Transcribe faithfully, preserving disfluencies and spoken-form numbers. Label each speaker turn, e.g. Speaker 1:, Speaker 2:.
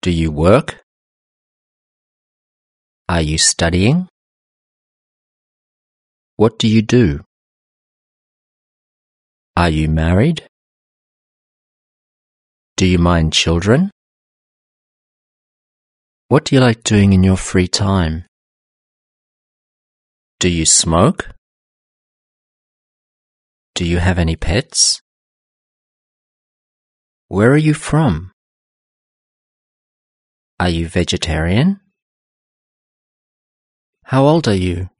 Speaker 1: Do you work? Are you studying? What do you do? Are you married? Do you mind children? What do you like doing in your free time? Do you smoke? Do you have any pets? Where are you from? Are you vegetarian? How old are you?